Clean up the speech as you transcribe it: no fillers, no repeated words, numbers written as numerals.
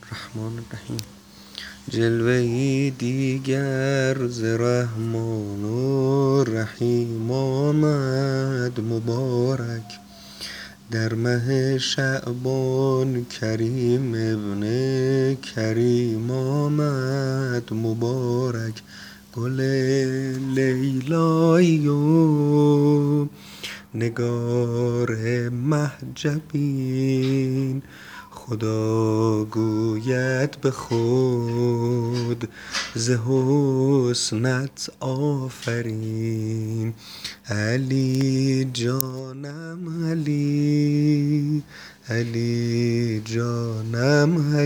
الرحمن الرحیم. جلوه‌ای دیگر ز رحمان و رحیم آمد مبارک، در مه شعبان کریم ابن کریم آمد مبارک. گل لیلایی و نگار محجبین، خدا گوید به خود ز حسنت آفرین. علی جانم علی، علی جانم علی.